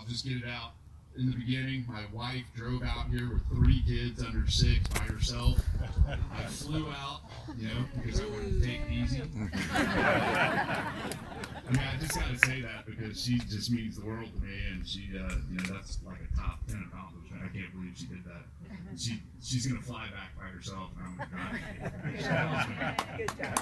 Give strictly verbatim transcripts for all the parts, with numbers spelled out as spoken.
I'll just get it out. In the beginning, my wife drove out here with three kids under six by herself. I flew out, you know, because I wanted to take it easy. I mean, I just got to say that because she just means the world to me, and she, uh, you know, that's like a top ten accomplishment. I can't believe she did that. And she, she's gonna fly back by herself, and I'm gonna drive. Good job.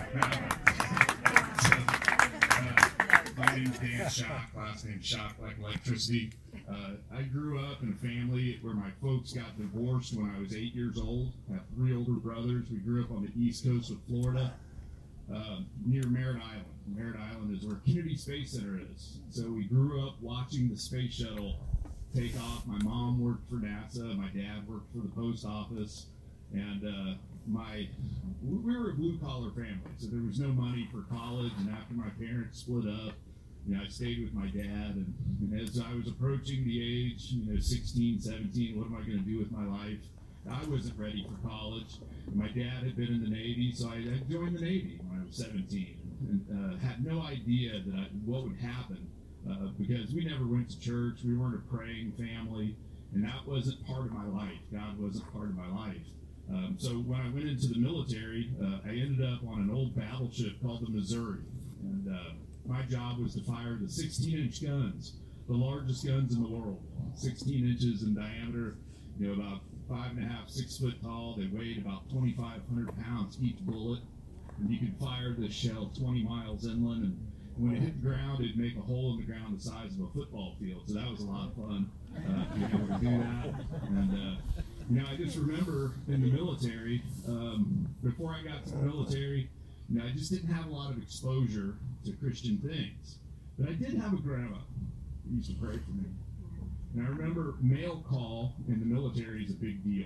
So, uh, my name's Dan Schock. Last name Schock, like electricity. Uh, I grew up in a family where my folks got divorced when I was eight years old. I have three older brothers. We grew up on the east coast of Florida, uh, near Merritt Island. Merritt Island is where Kennedy Space Center is. So we grew up watching the space shuttle take off. My mom worked for NASA. My dad worked for the post office. And uh, my we were a blue-collar family, so there was no money for college. And after my parents split up, you know, I stayed with my dad, and, and as I was approaching the age, you know, sixteen, seventeen, what am I going to do with my life? I wasn't ready for college. My dad had been in the Navy, so I, I joined the Navy when I was seventeen, and uh, had no idea that I, what would happen, uh, because we never went to church. We weren't a praying family, and that wasn't part of my life. God wasn't part of my life. Um, so when I went into the military, uh, I ended up on an old battleship called the Missouri, and uh, my job was to fire the sixteen inch guns, the largest guns in the world, sixteen inches in diameter, you know, about five and a half, six foot tall. They weighed about twenty-five hundred pounds each bullet, and you could fire this shell twenty miles inland, and when it hit the ground, it'd make a hole in the ground the size of a football field. So that was a lot of fun, uh, being able to do that. And uh, you know, I just remember in the military, um, before I got to the military, you know, I just didn't have a lot of exposure to Christian things. But I did have a grandma who used to pray for me. And I remember mail call in the military is a big deal.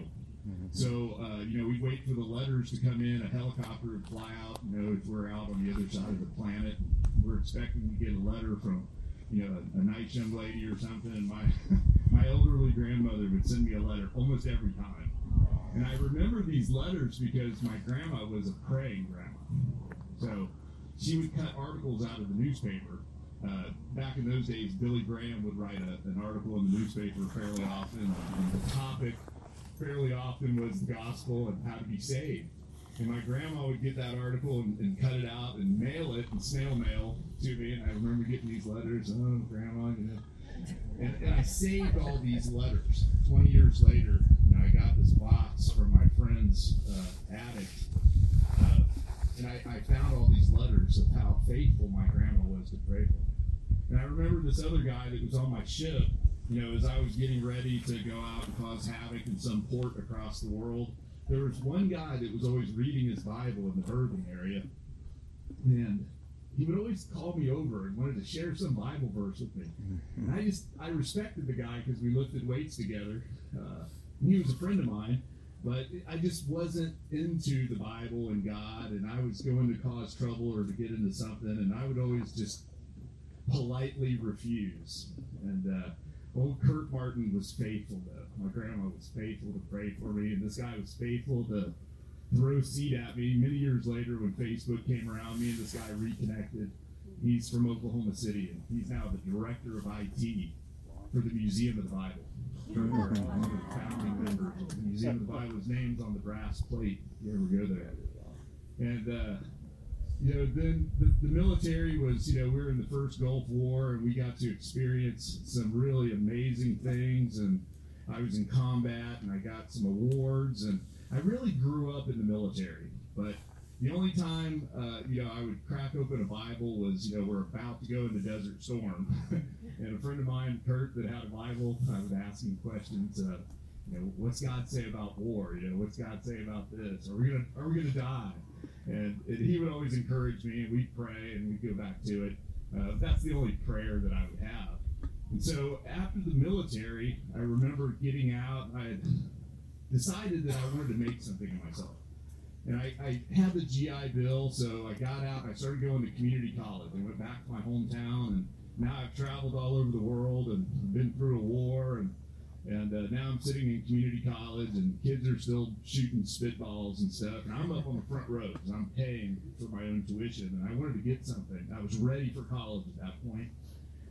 So, uh, you know, we'd wait for the letters to come in. A helicopter would fly out, you know, if we're out on the other side of the planet. We're expecting to get a letter from, you know, a, a nice young lady or something. And my, my elderly grandmother would send me a letter almost every time. And I remember these letters because my grandma was a praying grandma. So she would cut articles out of the newspaper. Uh, back in those days, Billy Graham would write a, an article in the newspaper fairly often. And the topic fairly often was the gospel and how to be saved. And my grandma would get that article and, and cut it out and mail it and snail mail to me. And I remember getting these letters, oh, grandma, you know. And, and I saved all these letters. twenty years later, you know, I got this box from my friend's uh, attic. Uh, and I, I found all these letters of how faithful my grandma was to pray for me. And I remember this other guy that was on my ship, you know, as I was getting ready to go out and cause havoc in some port across the world. There was one guy that was always reading his Bible in the berthing area. And he would always call me over and wanted to share some Bible verse with me. And I just, I respected the guy because we lifted weights together. Uh, he was a friend of mine, but I just wasn't into the Bible and God, and I was going to cause trouble or to get into something, and I would always just politely refuse. And uh, old Kurt Martin was faithful, though. My grandma was faithful to pray for me, and this guy was faithful to throw seed at me. Many years later, when Facebook came around, me and this guy reconnected. He's from Oklahoma City, and he's now the director of I T for the Museum of the Bible. One of the founding members of the Museum of the Bible. His name's on the brass plate if you ever go there. And, uh, you know, then the, the military was, you know, we were in the first Gulf War, and we got to experience some really amazing things, and I was in combat, and I got some awards, and I really grew up in the military. But the only time, uh, you know, I would crack open a Bible was, you know, we're about to go in the Desert Storm. And a friend of mine, Kurt, that had a Bible, I would ask him questions, uh, you know, what's God say about war? You know, what's God say about this? Are we gonna, are we gonna die? And, and he would always encourage me, and we'd pray, and we'd go back to it. Uh, that's the only prayer that I would have. And so after the military, I remember getting out. I had decided that I wanted to make something of myself. And I, I had the G I Bill, so I got out and I started going to community college. I went back to my hometown, and now I've traveled all over the world and been through a war, and and uh, now I'm sitting in community college, and kids are still shooting spitballs and stuff, and I'm up on the front row because I'm paying for my own tuition, and I wanted to get something. I was ready for college at that point.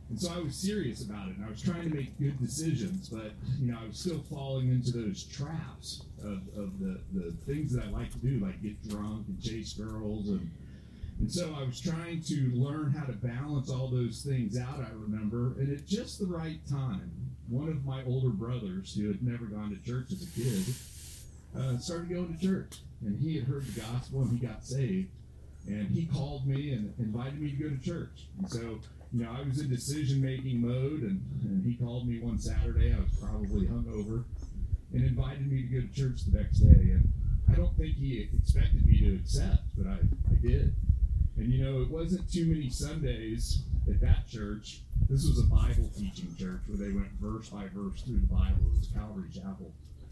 And so I was serious about it, and I was trying to make good decisions, but you know, I was still falling into those traps of, of the, the things that I like to do, like get drunk and chase girls, and and so I was trying to learn how to balance all those things out, I remember, and at just the right time, one of my older brothers, who had never gone to church as a kid, uh, started going to church, and he had heard the gospel, and he got saved, and he called me and invited me to go to church. And so, you know, I was in decision-making mode, and, and he called me one Saturday. I was probably hungover, and invited me to go to church the next day. And I don't think he expected me to accept, but I, I did. And, you know, it wasn't too many Sundays at that church. This was a Bible teaching church where they went verse by verse through the Bible. It was Calvary Chapel.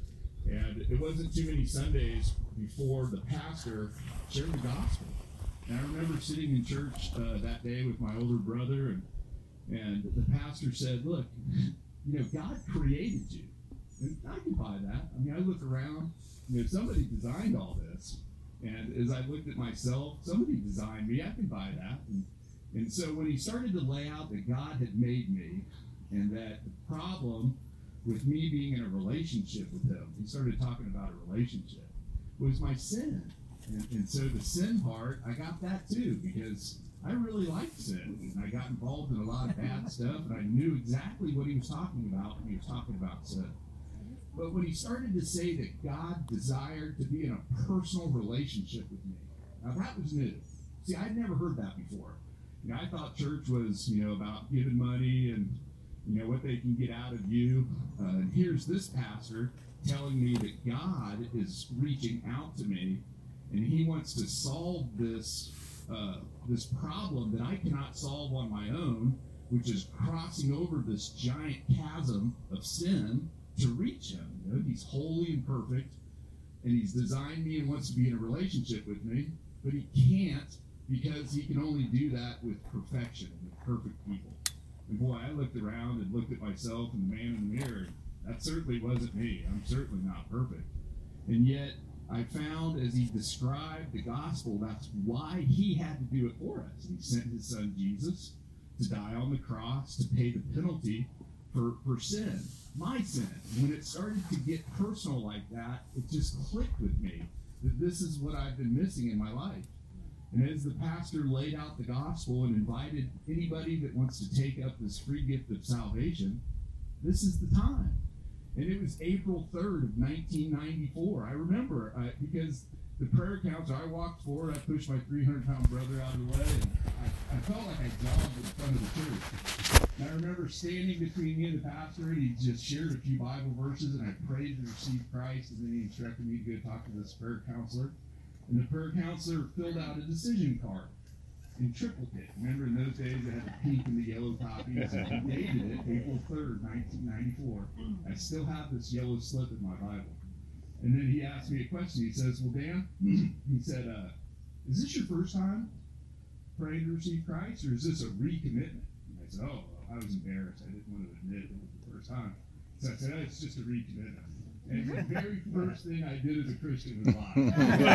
And it wasn't too many Sundays before the pastor shared the gospel. And I remember sitting in church uh, that day with my older brother, and and the pastor said, look, you know, God created you. And I can buy that. I mean, I look around, you know, somebody designed all this. And as I looked at myself, somebody designed me. I can buy that. And, and so when he started to lay out that God had made me, and that the problem with me being in a relationship with him, he started talking about a relationship, was my sin. And, and so the sin part, I got that too, because I really liked sin. And I got involved in a lot of bad stuff, and I knew exactly what he was talking about when he was talking about sin. But when he started to say that God desired to be in a personal relationship with me, now that was new. See, I'd never heard that before. You know, I thought church was, you know, about giving money and, you know, what they can get out of you. Uh, and here's this pastor telling me that God is reaching out to me, and he wants to solve this uh, this problem that I cannot solve on my own, which is crossing over this giant chasm of sin to reach him. You know, he's holy and perfect, and he's designed me and wants to be in a relationship with me, but he can't, because he can only do that with perfection, with perfect people. And boy, I looked around and looked at myself and the man in the mirror. That certainly wasn't me. I'm certainly not perfect. And yet, I found as he described the gospel, that's why he had to do it for us. He sent his son Jesus to die on the cross to pay the penalty for, for sin, my sin. When it started to get personal like that, it just clicked with me that this is what I've been missing in my life. And as the pastor laid out the gospel and invited anybody that wants to take up this free gift of salvation, this is the time. And it was April third of nineteen ninety-four. I remember uh, because the prayer counselor, I walked forward, I pushed my three hundred pound brother out of the way, and I, I felt like I jogged in front of the church. And I remember standing between me and the pastor, and he just shared a few Bible verses, and I prayed to receive Christ, and then he instructed me to go talk to this prayer counselor. And the prayer counselor filled out a decision card in triplicate. Remember, in those days, they had the pink and the yellow copies, and he dated it April third, nineteen ninety-four. I still have this yellow slip in my Bible. And then he asked me a question. He says, well, Dan, he said, uh, is this your first time praying to receive Christ, or is this a recommitment? And I said, oh, well, I was embarrassed. I didn't want to admit it was the first time. So I said, oh, it's just a recommitment. And the very first thing I did as a Christian was lie.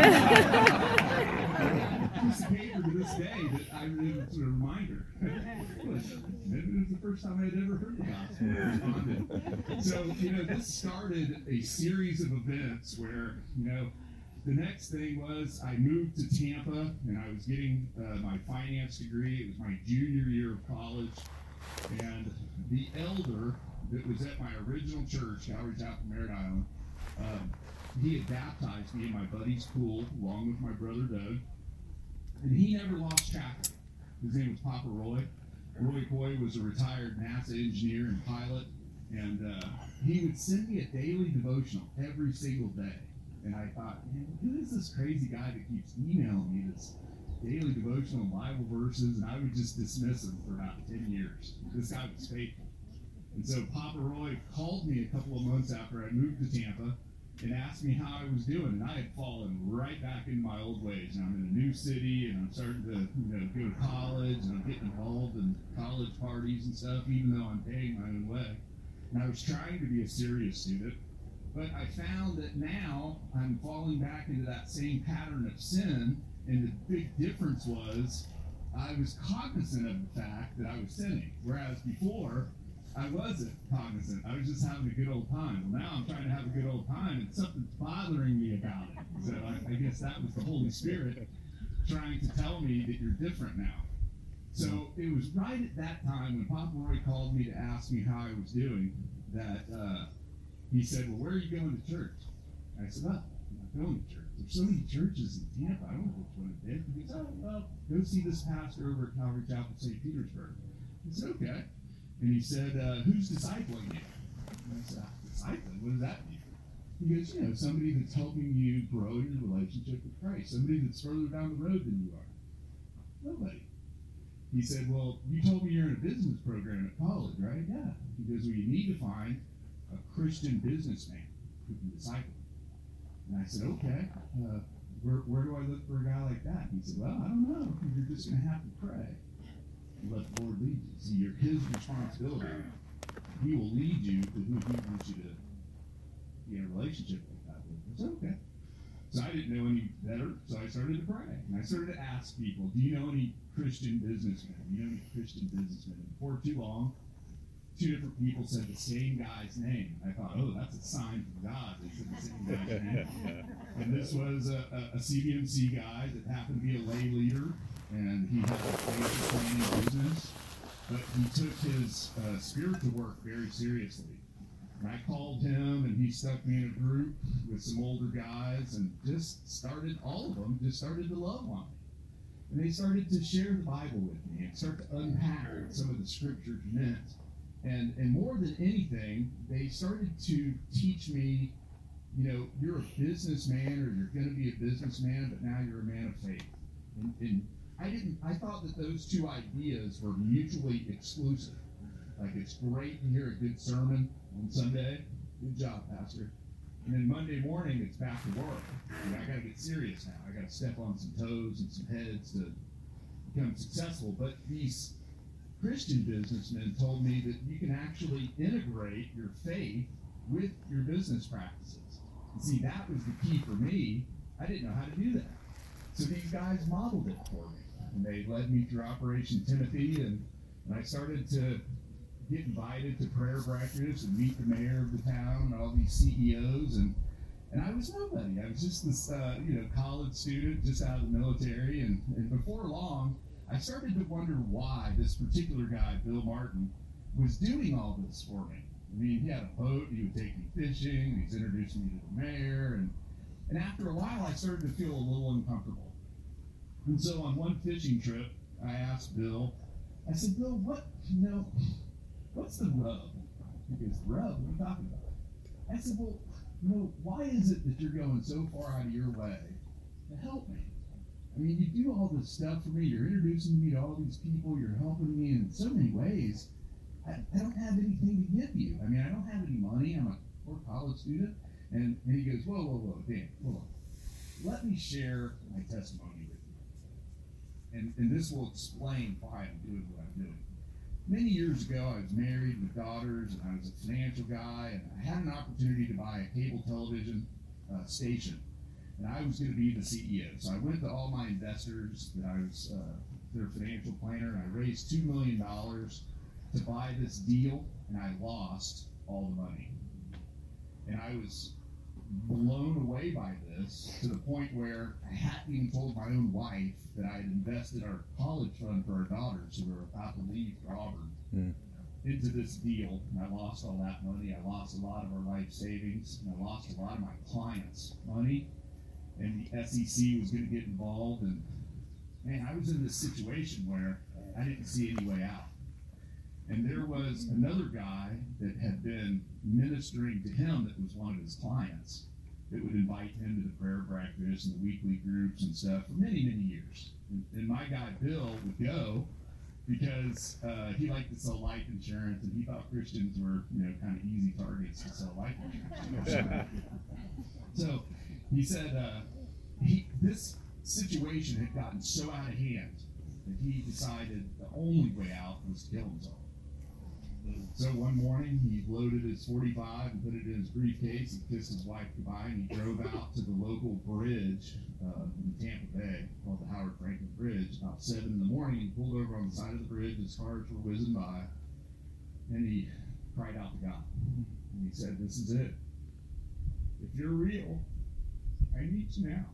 Piece of paper to this day that I really was a reminder. Maybe it was the first time I had ever heard the gospel. So, you know, this started a series of events where, you know, the next thing was I moved to Tampa, and I was getting uh, my finance degree. It was my junior year of college. And the elder that was at my original church, Calvary Chapel, Merritt Island, um, he had baptized me in my buddy's pool along with my brother Doug, and he never lost track of it. His name was Papa Roy. Roy Coy was a retired NASA engineer and pilot, and uh, he would send me a daily devotional every single day. And I thought, man, who is this crazy guy that keeps emailing me this daily devotional Bible verses? And I would just dismiss him for about ten years. This guy was faithful. And so Papa Roy called me a couple of months after I moved to Tampa and asked me how I was doing. And I had fallen right back into my old ways. And I'm in a new city, and I'm starting to, you know, go to college, and I'm getting involved in college parties and stuff, even though I'm paying my own way. And I was trying to be a serious student. But I found that now I'm falling back into that same pattern of sin, and the big difference was I was cognizant of the fact that I was sinning, whereas before I wasn't cognizant. I was just having a good old time. Well, now I'm trying to have a good old time, and something's bothering me about it. So I, I guess that was the Holy Spirit trying to tell me that you're different now. So it was right at that time when Papa Roy called me to ask me how I was doing that uh, he said, well, where are you going to church? And I said, well, I'm not going to church. There's so many churches in Tampa, I don't know which one it is. He goes, oh, well, go see this pastor over at Calvary Chapel, Saint Petersburg. I said, okay. And he said, uh, who's discipling you? And I said, discipling? What does that mean? He goes, you know, somebody that's helping you grow your relationship with Christ, somebody that's further down the road than you are. Nobody. He said, well, you told me you're in a business program at college, right? Yeah. He goes, well, you need to find a Christian businessman who can disciple you. And I said, okay. Uh, where, where do I look for a guy like that? He said, well, I don't know. You're just going to have to pray and let the Lord lead you. See, you're his responsibility. He will lead you to who he wants you to be in a relationship like that with. I said, okay. So I didn't know any better, so I started to pray. And I started to ask people, do you know any Christian businessmen? Do you know any Christian businessmen? And before too long, two different people said the same guy's name. I thought, oh, that's a sign from God. They said the same guy's name. And this was a, a, a C B M C guy that happened to be a lay leader, and he had a financial planning business, but he took his uh, spiritual work very seriously. And I called him, and he stuck me in a group with some older guys, and just started, all of them, just started to love on me. And they started to share the Bible with me and start to unpack what some of the scriptures meant. And, and more than anything, they started to teach me, you know, you're a businessman, or you're going to be a businessman, but now you're a man of faith. And, and I didn't, I thought that those two ideas were mutually exclusive. Like, it's great to hear a good sermon on Sunday. Good job, Pastor. And then Monday morning, it's back to work. And I got to get serious now. I got to step on some toes and some heads to become successful. But these Christian businessmen told me that you can actually integrate your faith with your business practices. And see, that was the key for me. I didn't know how to do that. So these guys modeled it for me. And they led me through Operation Timothy, and, and I started to get invited to prayer breakfast and meet the mayor of the town and all these C E Os, and and I was nobody. I was just this uh, you know college student just out of the military, and, and before long I started to wonder why this particular guy, Bill Martin, was doing all this for me. I mean, he had a boat, he would take me fishing, he's introducing me to the mayor, and and after a while I started to feel a little uncomfortable. And so on one fishing trip, I asked Bill, I said, Bill, what, you know, what's the rub? He goes, rub? What are you talking about? I said, well, you know, why is it that you're going so far out of your way to help me? I mean, you do all this stuff for me. You're introducing me to all these people. You're helping me in so many ways. I, I don't have anything to give you. I mean, I don't have any money. I'm a poor college student. And, and he goes, whoa, whoa, whoa, Dan, hold on. Let me share my testimony with you. And, and this will explain why I'm doing what I'm doing. Many years ago, I was married with daughters, and I was a financial guy, and I had an opportunity to buy a cable television uh, station, and I was going to be the C E O. So I went to all my investors that I was uh, their financial planner, and I raised two million dollars to buy this deal, and I lost all the money. And I was blown away by this to the point where I hadn't even told my own wife that I had invested our college fund for our daughters who were about to leave for Auburn mm. into this deal. And I lost all that money. I lost a lot of our life savings, and I lost a lot of my clients' money. And the S E C was going to get involved. And man, I was in this situation where I didn't see any way out. And there was another guy that had been ministering to him that was one of his clients that would invite him to the prayer breakfast and the weekly groups and stuff for many, many years. And, and my guy, Bill, would go because uh, he liked to sell life insurance, and he thought Christians were, you know, kind of easy targets to sell life insurance. So he said uh, he, this situation had gotten so out of hand that he decided the only way out was to kill himself. So one morning, he loaded his forty-five and put it in his briefcase. He kissed his wife goodbye, and he drove out to the local bridge uh, in Tampa Bay called the Howard Franklin Bridge. About seven in the morning, he pulled over on the side of the bridge. His cars were whizzing by, and he cried out to God. And he said, "This is it. If you're real, I need you now."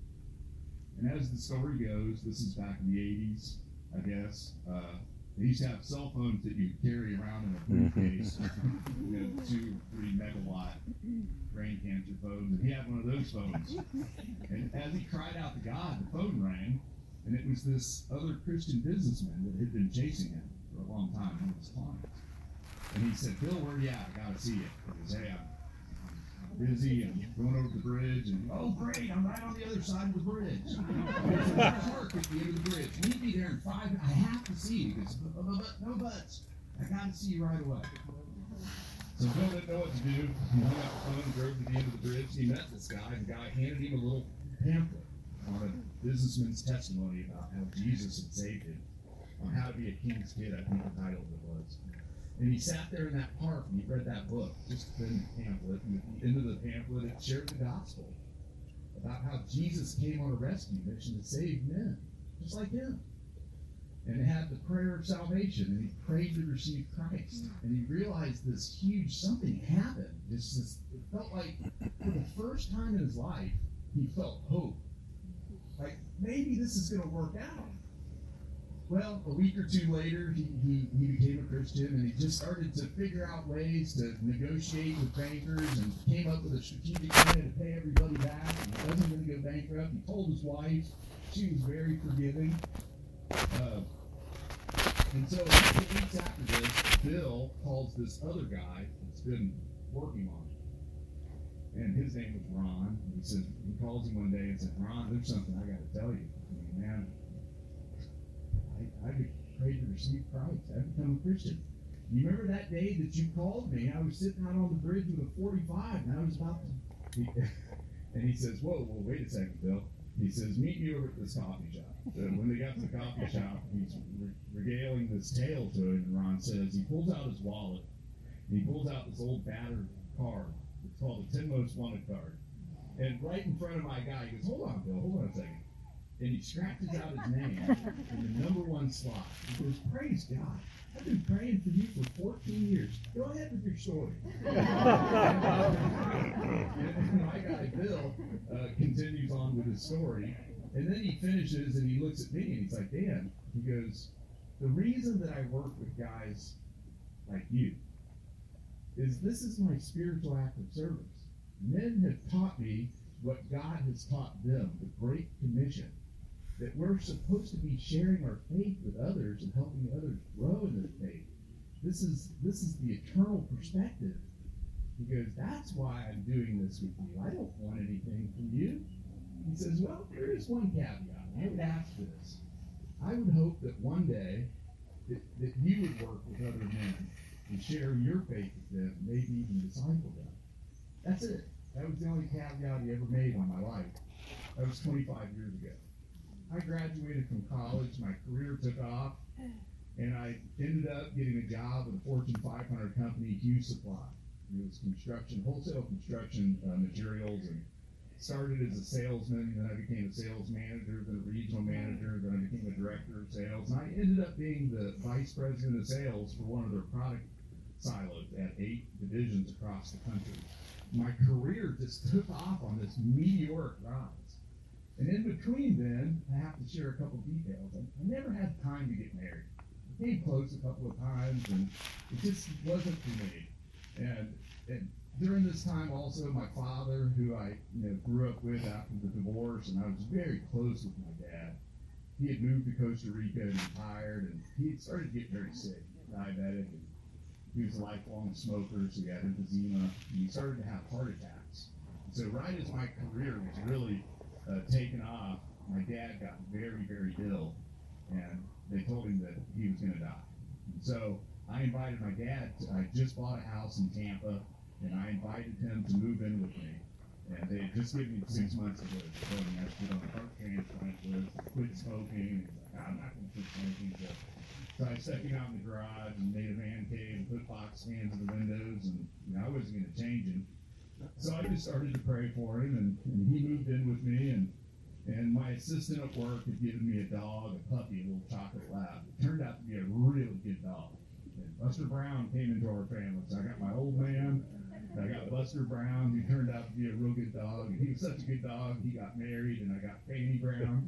And as the story goes, this is back in the eighties, I guess. Uh, they used to have cell phones that you carry around in a briefcase, you know, two, three megawatt brain cancer phones, and he had one of those phones. And as he cried out to God, the phone rang, and it was this other Christian businessman that had been chasing him for a long time, one of his clients. And he said, "Bill, where are you at? I gotta see you." He goes, "Hey, I'm busy and going over the bridge." And, "Oh, great, I'm right on the other side of the bridge." There's a park at the end of the bridge. "Meet me there in five minutes. I have to see you." He goes, "But, but, but, no buts. I got to see you right away." So Bill didn't know what to do. He hung up the phone, drove to the end of the bridge. He met this guy. The guy handed him a little pamphlet on a businessman's testimony about how Jesus had saved him, on how to be a king's kid, I think the title of it was. And he sat there in that park and he read that book, just in the pamphlet. And at the end of the pamphlet, it shared the gospel about how Jesus came on a rescue mission to save men, just like him. And it had the prayer of salvation, and he prayed to receive Christ. And he realized this huge something happened. This, this, it felt like for the first time in his life, he felt hope. Like, maybe this is going to work out. Well, a week or two later, he, he, he became a Christian, and he just started to figure out ways to negotiate with bankers and came up with a strategic plan to pay everybody back. And he wasn't going to go bankrupt. He told his wife. She was very forgiving. Uh, and so a couple weeks after this, Bill calls this other guy that's been working on it. And his name was Ron. And he says, he calls him one day and says, "Ron, there's something I got to tell you. I mean, man, I, I prayed to receive Christ. I've become a Christian. You remember that day that you called me? I was sitting out on the bridge with a forty-five, and I was about to..." He, and he says, whoa, whoa, wait a second, Bill. He says, "Meet me over at this coffee shop." So when they got to the coffee shop, he's re- regaling this tale to him, and Ron says, he pulls out his wallet, and he pulls out this old battered card. It's called the ten Most Wanted card. And right in front of my guy, he goes, "Hold on, Bill, hold on a second." And he scratches out his name in the number one slot. He goes, "Praise God. I've been praying for you for fourteen years. Go ahead with your story." And my guy, Bill, uh, continues on with his story. And then he finishes and he looks at me and he's like, "Dan," he goes, "the reason that I work with guys like you is this is my spiritual act of service. Men have taught me what God has taught them, the Great Commission, that we're supposed to be sharing our faith with others and helping others grow in their faith. This is this is the eternal perspective." He goes, "That's why I'm doing this with you. I don't want anything from you." He says, "Well, there is one caveat. I would ask this. I would hope that one day that, that you would work with other men and share your faith with them, maybe even disciple them." That's it. That was the only caveat he ever made on my life. That was twenty-five years ago. I graduated from college, my career took off, and I ended up getting a job with a Fortune five hundred company, Hughes Supply. It was construction, wholesale construction uh, materials, and started as a salesman, then I became a sales manager, then a regional manager, then I became a director of sales, and I ended up being the vice president of sales for one of their product silos at eight divisions across the country. My career just took off on this meteoric rise. And in between then, I have to share a couple details. I, I never had time to get married. I came close a couple of times, and it just wasn't for me. And, and during this time also, my father, who I you know grew up with after the divorce, and I was very close with my dad, he had moved to Costa Rica and retired, and he had started to get very sick, diabetic, and he was a lifelong smoker, so he had emphysema, and he started to have heart attacks. So right as my career was really uh, taking off, my dad got very, very ill, and they told him that he was going to die. And so I invited my dad, to, I just bought a house in Tampa, and I invited him to move in with me. And they had just given me six months ago. They told me I had to get on the heart transplant list, quit smoking. And he's like, "I'm not going to quit smoking." So So I stuck him out in the garage and made a man cave and put box fans in the windows, and you know, I wasn't going to change him. So I just started to pray for him, and, and he moved in with me, and and my assistant at work had given me a dog, a puppy, a little chocolate lab. It turned out to be a really good dog. And Buster Brown came into our family. So I got my old man, and I got Buster Brown, who turned out to be a real good dog. And he was such a good dog, he got married, and I got Fanny Brown.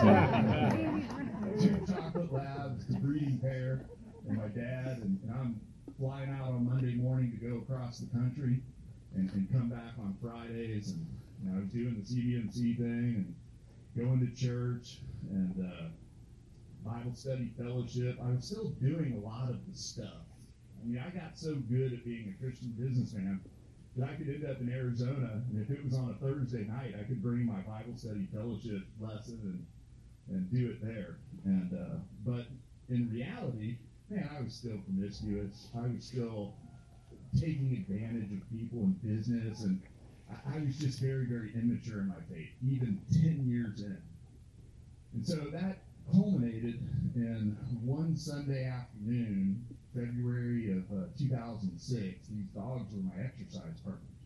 Two chocolate labs, the breeding pair, and my dad. And, and I'm flying out on Monday morning to go across the country and, and come back on Fridays. And you know, I was doing the C B M C thing and going to church and uh, Bible study fellowship. I was still doing a lot of the stuff. I mean, I got so good at being a Christian businessman that I could end up in Arizona, and if it was on a Thursday night, I could bring my Bible study fellowship lesson and and do it there. And uh, but in reality, man, I was still promiscuous. I was still taking advantage of people in business, and I, I was just very, very immature in my faith, even ten years in. And so that culminated in one Sunday afternoon, February of uh, two thousand six. These dogs were my exercise partners.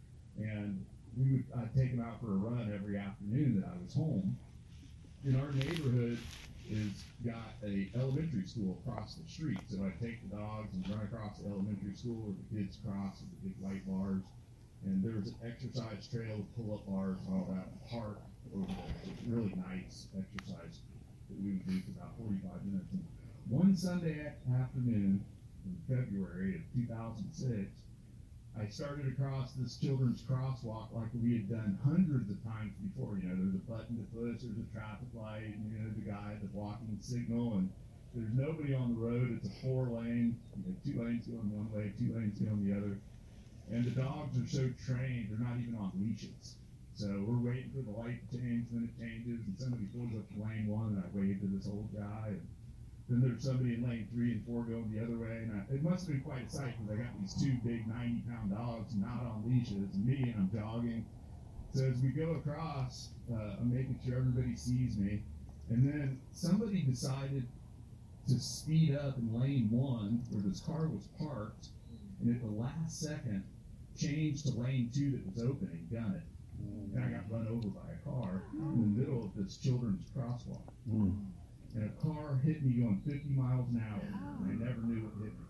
And we would I'd take them out for a run every afternoon that I was home. And our neighborhood is got a elementary school across the street. So I'd take the dogs and run across the elementary school where the kids cross with the big white bars. And there was an exercise trail with pull-up bars and all that park over there. It was really nice exercise that we would do for about forty-five minutes. And one Sunday afternoon in February of two thousand six, I started across this children's crosswalk like we had done hundreds of times before. You know, there's a button to push, there's a traffic light, and you know, the guy at the blocking signal, and there's nobody on the road. It's a four lane, you know, two lanes going one way, two lanes going the other. And the dogs are so trained, they're not even on leashes. So we're waiting for the light to change, then it changes, and somebody pulls up to lane one, and I wave to this old guy, and then there's somebody in lane three and four going the other way, and I, it must have been quite a sight because I got these two big ninety pound dogs not on leashes, and me, and I'm jogging. So as we go across, uh, I'm making sure everybody sees me, and then somebody decided to speed up in lane one where this car was parked, and at the last second, changed to lane two that was open and gun it. And I got run over by a car in the middle of this children's crosswalk. Mm. And a car hit me going fifty miles an hour, and I never knew it hit me.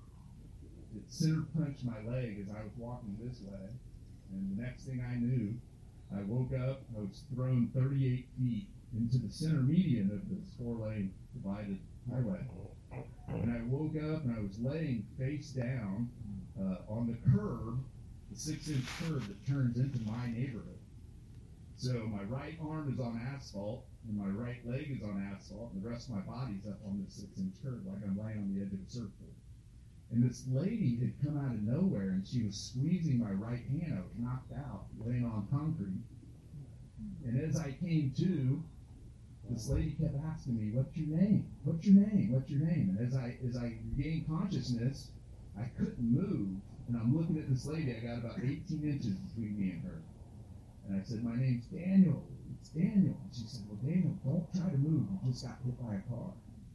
It center punched my leg as I was walking this way, and the next thing I knew, I woke up, I was thrown thirty-eight feet into the center median of this four-lane divided highway. And I woke up, and I was laying face down uh, on the curb, the six-inch curb that turns into my neighborhood. So my right arm is on asphalt, and my right leg is on asphalt, and the rest of my body's up on this six-inch curb, like I'm laying on the edge of a surfboard. And this lady had come out of nowhere, and she was squeezing my right hand. I was knocked out, laying on concrete. And as I came to, this lady kept asking me, "What's your name? What's your name? What's your name?" And as I as I regained consciousness, I couldn't move, and I'm looking at this lady. I got about eighteen inches between me and her. And I said, "My name's Daniel. It's Daniel." And she said, "Well, Daniel, don't try to move. You just got hit by a car."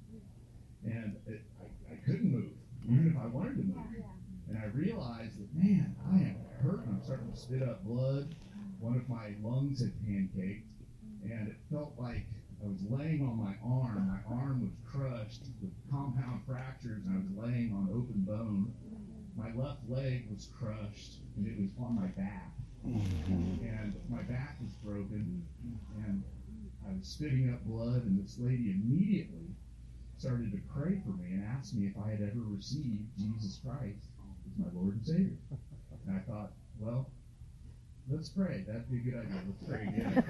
And it, I, I couldn't move, even if I wanted to move. And I realized that, man, I am hurt. I'm starting to spit up blood. One of my lungs had pancaked, and it felt like I was laying on my arm. My arm was crushed with compound fractures, and I was laying on open bone. My left leg was crushed, and it was on my back. Mm-hmm. And my back was broken, and I was spitting up blood, and this lady immediately started to pray for me and asked me if I had ever received Jesus Christ as my Lord and Savior. And I thought, well, let's pray. That'd be a good idea. Let's pray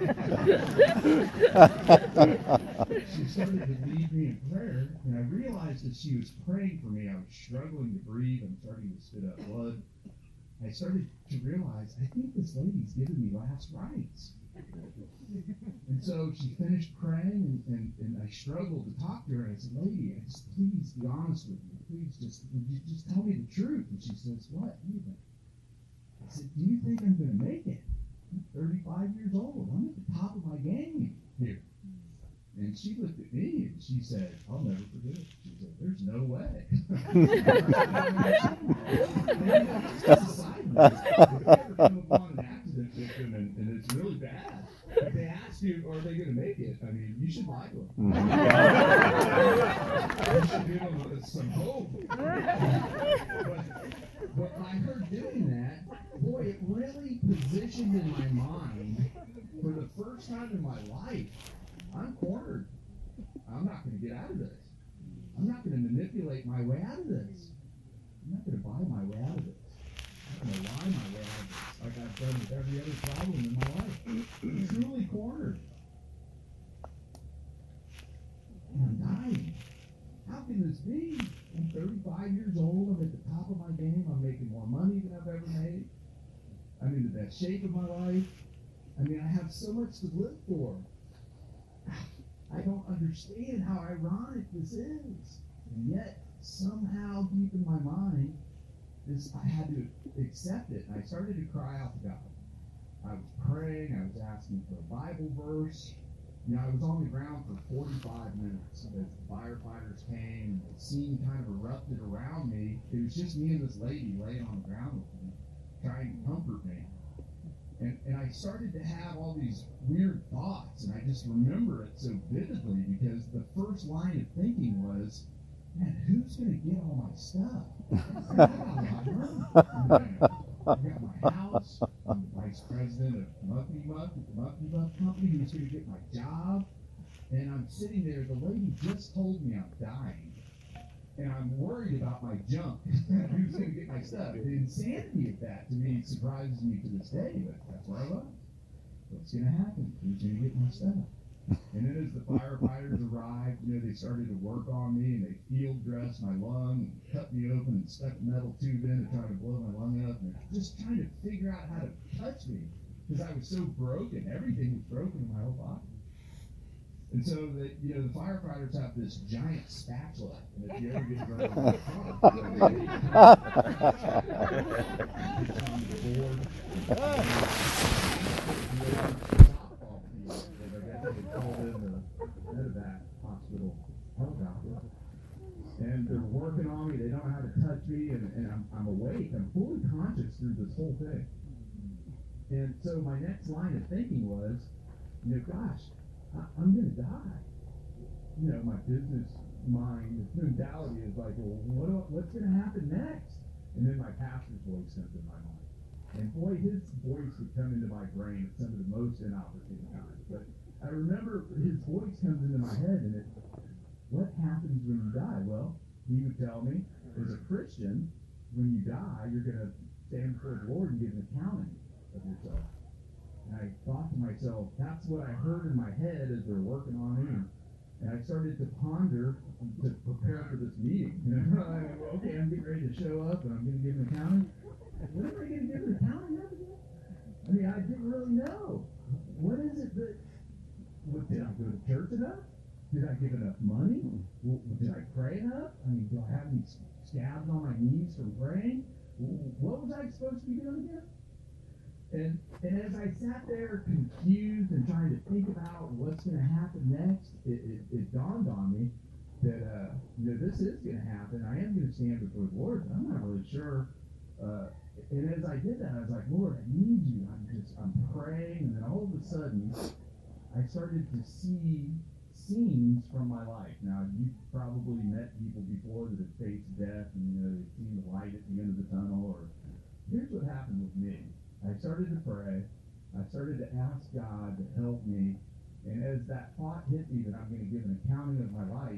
again. She started to lead me in prayer, and I realized that she was praying for me. I was struggling to breathe. I'm starting to spit up blood. I started to realize, I think this lady's giving me last rites. And so she finished praying, and, and, and I struggled to talk to her. And I said, "Lady, I just, please be honest with me. Please just, would you just tell me the truth?" And she says, "What? Anything?" I said, "Do you think I'm going to make it? I'm thirty-five years old. I'm at the top of my game here." And she looked at me and she said, I'll never forget it. She said, there's no way. Just a side note. If you ever come upon an accident victim and, and it's really bad, if they ask you, are they going to make it? I mean, you should lie to them. You should give them some hope. But, but by her doing that, boy, it really positioned in my mind, for the first time in my life, I'm cornered. I'm not going to get out of this. I'm not going to manipulate my way out of this. I'm not going to buy my way out of this. I'm going to lie my way out of this, like I've done with every other problem in my life. I'm truly cornered. And I'm dying. How can this be? I'm thirty-five years old. I'm at the top of my game. I'm making more money than I've ever made. I'm in the best shape of my life. I mean, I have so much to live for. I don't understand how ironic this is. And yet, somehow deep in my mind, this I had to accept it. And I started to cry out to God. I was praying. I was asking for a Bible verse. You know, I was on the ground for forty-five minutes as the firefighters came. The scene kind of erupted around me. It was just me and this lady laying on the ground with me, trying to comfort me. And, and I started to have all these weird thoughts, and I just remember it so vividly because the first line of thinking was, man, who's going to get all my stuff? I got a lot of money. I got my house. I'm the vice president of Muffy Muff at the Muffy Muff Company. Who's going to get my job? And I'm sitting there. The lady just told me I'm dying. And I'm worried about my junk. Who's going to get my stuff? The insanity of that, to me, surprises me to this day, but that's where I was. What's going to happen? Who's going to get my stuff? And then as the firefighters arrived, you know, they started to work on me, and they field dressed my lung, and cut me open, and stuck a metal tube in to try to blow my lung up, and just trying to figure out how to touch me, because I was so broken. Everything was broken in my whole body. And so, the, you know, the firefighters have this giant spatula, and if you ever get drunk on the car, on the board, softball field, and I guess they called in the medevac hospital helicopter. And they're working on me, they don't know how to touch me, and, and I'm, I'm awake, I'm fully conscious through this whole thing. And so my next line of thinking was, you know, gosh, I'm going to die. You know, my business mind, this mentality is like, well, what, what's going to happen next? And then my pastor's voice comes in my mind. And boy, his voice would come into my brain at some of the most inopportune times. But I remember his voice comes into my head, and it, what happens when you die? Well, he would tell me, as a Christian, when you die, you're going to stand before the Lord and give an accounting of yourself. And I thought to myself, that's what I heard in my head as they're working on me. And I started to ponder to prepare for this meeting. You know, I, well, okay, I'm getting ready to show up, and I'm going to give an accounting. When am I going to give an accounting of again? I mean, I didn't really know. What is it that, what, did I go to church enough? Did I give enough money? Well, did I pray enough? I mean, do I have any scabs on my knees from praying? What was I supposed to be doing again? And, and as I sat there confused and trying to think about what's going to happen next, it, it, it dawned on me that, uh, you know, this is going to happen. I am going to stand before the Lord, but I'm not really sure. Uh, and as I did that, I was like, Lord, I need you. I'm just, I'm praying. And then all of a sudden, I started to see scenes from my life. Now, you've probably met people before that have faced death, and, you know, they've seen the light at the end of the tunnel. Or here's what happened with me. I started to pray. I started to ask God to help me. And as that thought hit me that I'm going to give an accounting of my life,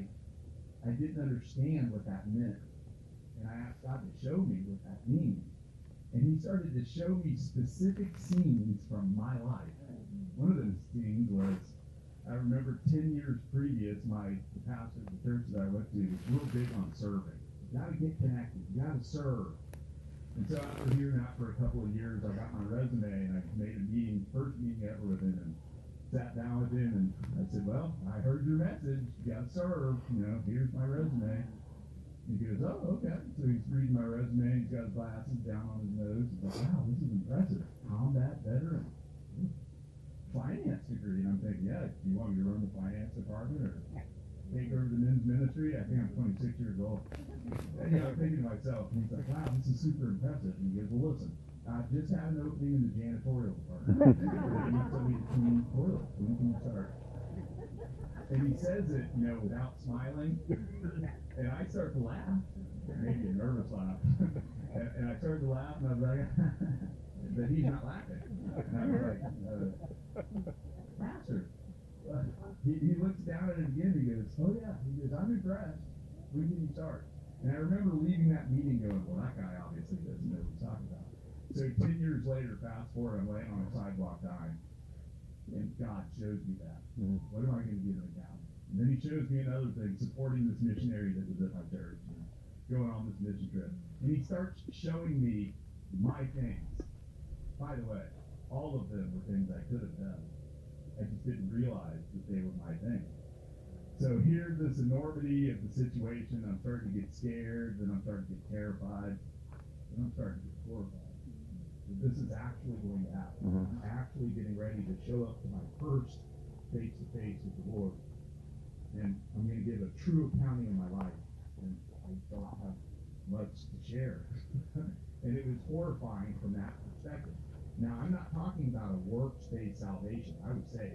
I didn't understand what that meant. And I asked God to show me what that means. And he started to show me specific scenes from my life. One of those scenes was, I remember ten years previous, my the pastor of the church that I went to was real big on serving. You got to get connected. You got to serve. And so after hearing that for a couple of years, I got my resume, and I made a meeting, first meeting ever with him, and sat down with him, and I said, well, I heard your message, you got to serve, you know, here's my resume. And he goes, oh, okay. So he's reading my resume, he's got his glasses down on his nose, he's like, wow, this is impressive. Combat veteran. finance degree. And I'm thinking, yeah, do you want me to run the finance department or take over the men's ministry? I think I'm twenty-six years old. And, you know, I'm thinking to myself, and he's like, wow, this is super impressive. And he goes, well, listen, I just had an opening in the janitorial department. I need somebody to clean toilets. When can you start? And he says it, you know, without smiling. And I start to laugh. Maybe a nervous laugh. and, and I started to laugh, and I was like, but he's not laughing. And I was like, uh, Pastor. Uh, he, he looks down at it again. He goes, oh, yeah. He goes, I'm impressed. When can you start? And I remember leaving that meeting going, well, that guy obviously doesn't know what he's talking about. So ten years later, fast forward, I'm laying on a sidewalk dying. And God shows me that. Mm-hmm. What am I going to do right now? And then he shows me another thing, supporting this missionary that was at my church, and going on this mission trip. And he starts showing me my things. By the way, all of them were things I could have done. I just didn't realize that they were my things. So here's this enormity of the situation. I'm starting to get scared, then I'm starting to get terrified, then I'm starting to get horrified. This is actually going to happen. Mm-hmm. I'm actually getting ready to show up to my first face-to-face with the Lord. And I'm going to give a true accounting of my life. And I don't have much to share. And it was horrifying from that perspective. Now, I'm not talking about a works-based salvation. I would say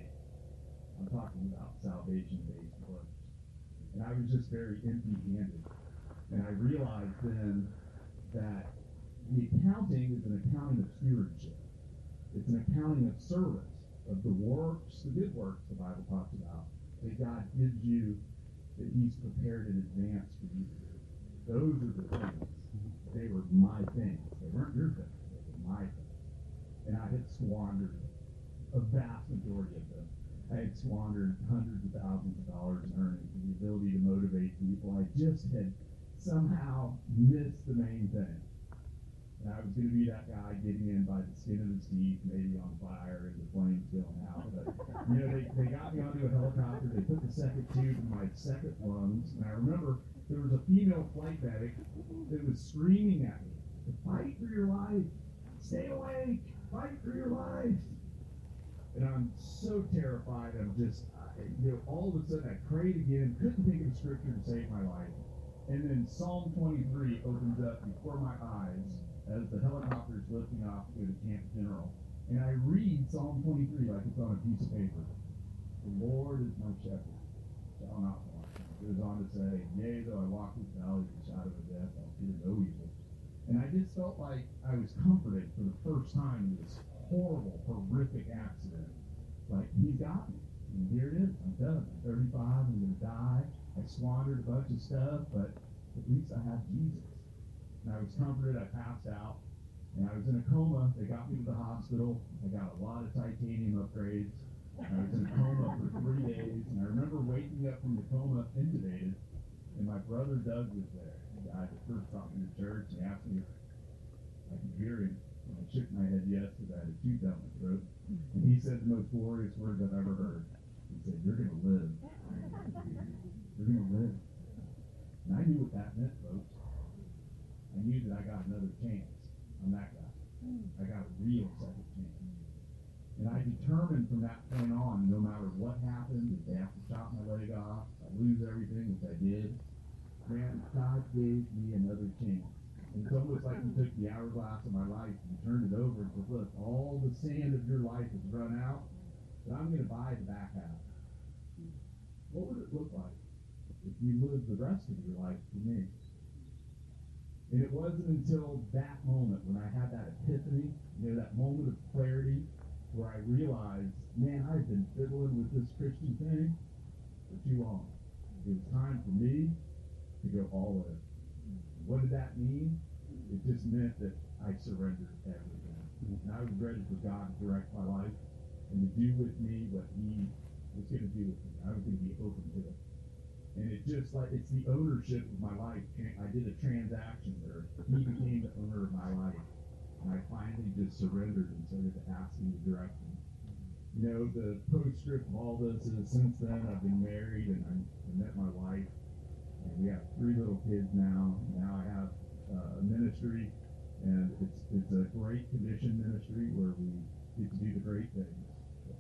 I'm talking about salvation-based works. And I was just very empty-handed. And I realized then that the accounting is an accounting of stewardship. It's an accounting of service, of the works, the good works the Bible talks about, that God gives you, that he's prepared in advance for you to do. Those are the things. They were my things. They weren't your things. They were my things. And I had squandered a vast majority of them. I had squandered hundreds of thousands of dollars in earnings and the ability to motivate people. I just had somehow missed the main thing. And I was going to be that guy getting in by the skin of his teeth, maybe on fire and the flames going out. But, you know, they, they got me onto a helicopter. They put the second tube in my second lungs. And I remember there was a female flight medic that was screaming at me, to fight for your life. Stay awake. Fight for your life. And I'm so terrified. I'm just, I, you know, all of a sudden I prayed again, couldn't think of a scripture to save my life. And then Psalm twenty-three opens up before my eyes as the helicopter is lifting off to go to Camp General. And I read Psalm twenty-three like it's on a piece of paper. The Lord is my shepherd, shall not want. It goes on to say, yea, though I walk through the valley of the shadow of death, I'll fear no evil. And I just felt like I was comforted for the first time in this horrible, horrific accident. Like, he's got me. And here it is. I'm done. I'm thirty-five. I'm going to die. I squandered a bunch of stuff, but at least I have Jesus. And I was comforted. I passed out. And I was in a coma. They got me to the hospital. I got a lot of titanium upgrades. And I was in a coma for three days. And I remember waking up from the coma intubated. And my brother Doug was there. The guy that first taught me to church. He asked me if I could hear him. And I shook my head yes because I had a tube down my throat. And he said the most glorious words I've ever heard. He said, you're going to live. You're going to live. And I knew what that meant, folks. I knew that I got another chance. I'm that guy. I got a real second chance. And I determined from that point on, no matter what happened, if they have to chop my leg off, if I lose everything, which I did, man, God gave me another chance. And it's almost like he took the hourglass of my life and turned it over and said, look, all the sand of your life has run out, but I'm going to buy the back half. What would it look like if you lived the rest of your life for me? And it wasn't until that moment when I had that epiphany, you know, that moment of clarity where I realized, man, I've been fiddling with this Christian thing for too long. It was time for me to go all in. What did that mean? It just meant that I surrendered everything. And I was ready for God to direct my life and to do with me what he was going to do with me. I was going to be open to it. And it just like, it's the ownership of my life. I did a transaction where he became the owner of my life. And I finally just surrendered and started to ask him to direct me. You know, the postscript of all this is since then I've been married and I, I met my wife. And we have three little kids now. Now I have uh, a ministry, and it's it's a great commission ministry where we get to do the great things that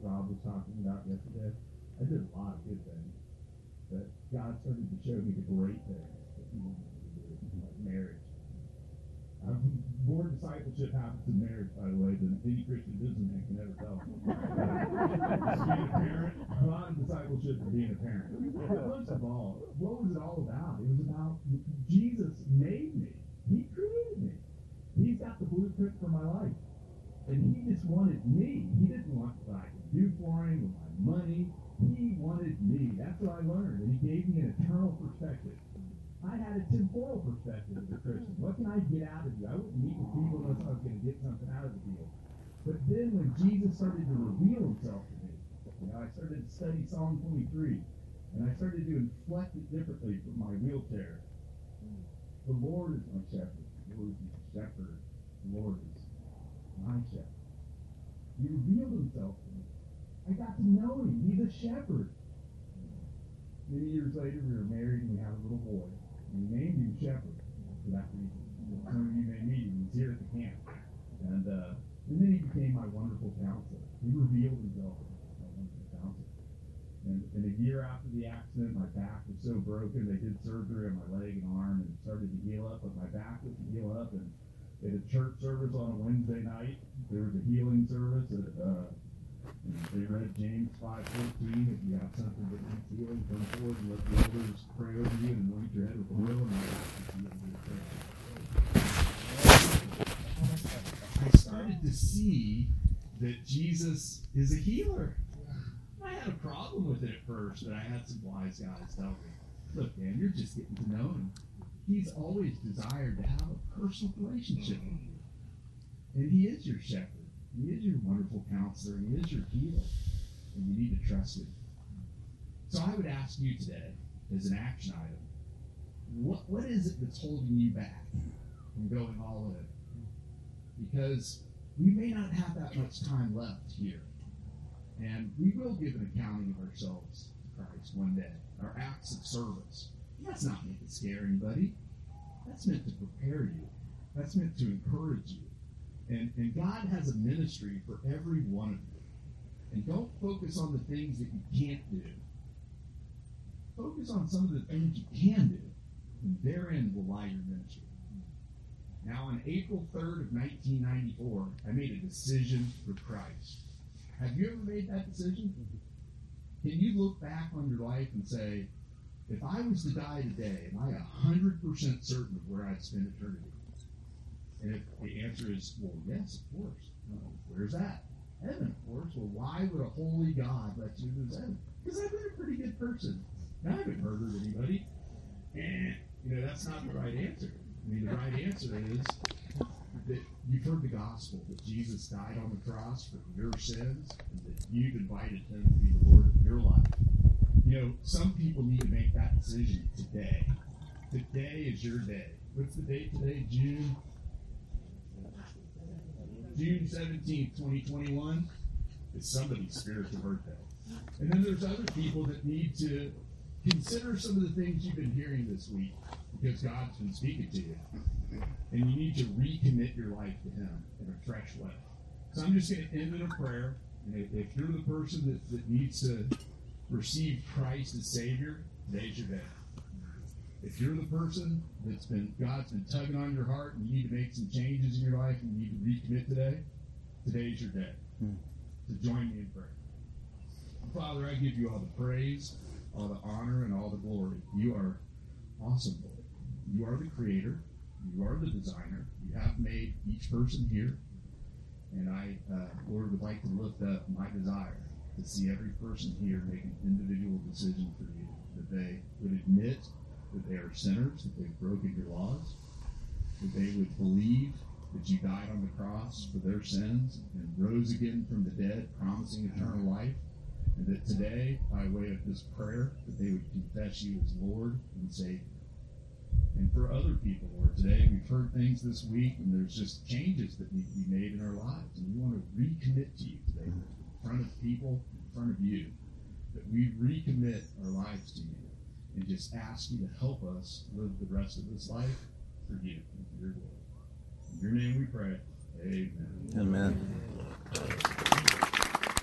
Rob was talking about yesterday. I did a lot of good things, but God started to show me the great things that He wanted me to do, like marriage. Um, more discipleship happens in marriage, by the way, than any Christian businessman can ever tell. Just being a parent, a lot of discipleship is being a parent. But most of all, what was it all about? It was about Jesus made me. He created me. He's got the blueprint for my life. And He just wanted me. He didn't want what I could do for Him with my money. He wanted me. That's what I learned. And He gave me an eternal perspective. I had a temporal perspective as a Christian. What can I get out of you? I wouldn't meet with people unless I was going to get something out of the deal. But then when Jesus started to reveal Himself to me, you know, I started to study Psalm twenty-three, and I started to inflect it differently from my wheelchair. The Lord is my shepherd. The Lord is my shepherd. The Lord is my shepherd. He revealed Himself to me. I got to know Him. He's a shepherd. Many years later, we were married and we had a little boy. And we named him Shepherd for that reason. Some of you may meet him. He's here at the camp. And, uh, and then he became my wonderful counselor. He revealed himself as my wonderful counselor. And, and a year after the accident, my back was so broken, they did surgery on my leg and arm, and it started to heal up, but my back wouldn't heal up. And they had a church service on a Wednesday night. There was a healing service. At, uh, and they read James five fourteen. If you have something that needs healing, come forward and let the elders pray over you and anoint your head with oil, and I'll ask you to I started to see that Jesus is a healer. I had a problem with it at first, but I had some wise guys tell me, look, man, you're just getting to know Him. He's always desired to have a personal relationship with you. And He is your shepherd. He is your wonderful counselor. He is your healer. And you need to trust Him. So I would ask you today, as an action item, what what is it that's holding you back from going all in? Because we may not have that much time left here. And we will give an accounting of ourselves to Christ one day. Our acts of service. That's not meant to scare anybody. That's meant to prepare you. That's meant to encourage you. And, and God has a ministry for every one of you. And don't focus on the things that you can't do. Focus on some of the things you can do. And therein will lie your ministry. Now, on April third of nineteen ninety-four, I made a decision for Christ. Have you ever made that decision? Can you look back on your life and say, if I was to die today, am I one hundred percent certain of where I'd spend eternity? And if the answer is, well, yes, of course. Well, where's that? Heaven, of course. Well, why would a holy God let you into heaven? Because I've been a pretty good person. I haven't murdered anybody. And, you know, that's not the right answer. I mean, the right answer is that you've heard the gospel, that Jesus died on the cross for your sins, and that you've invited Him to be the Lord of your life. You know, some people need to make that decision today. Today is your day. What's the date today? June? June seventeenth, twenty twenty-one is somebody's spiritual birthday. And then there's other people that need to consider some of the things you've been hearing this week because God's been speaking to you. And you need to recommit your life to Him in a fresh way. So I'm just going to end in a prayer. And if you're the person that, that needs to receive Christ as Savior, today's your day. If you're the person that's been, God's been tugging on your heart and you need to make some changes in your life and you need to recommit today, today's your day. Hmm. So join me in prayer. Father, I give you all the praise, all the honor, and all the glory. You are awesome, Lord. You are the creator. You are the designer. You have made each person here. And I, uh, Lord, would like to lift up my desire to see every person here make an individual decision for you, that they would admit that they are sinners, that they've broken your laws, that they would believe that you died on the cross for their sins and rose again from the dead, promising eternal life, and that today, by way of this prayer, that they would confess you as Lord and Savior. And for other people, Lord, today we've heard things this week, and there's just changes that need to be made in our lives, and we want to recommit to you today, in front of people, in front of you, that we recommit our lives to you. And just ask you to help us live the rest of this life for you and for your glory. In your name we pray. Amen. Amen.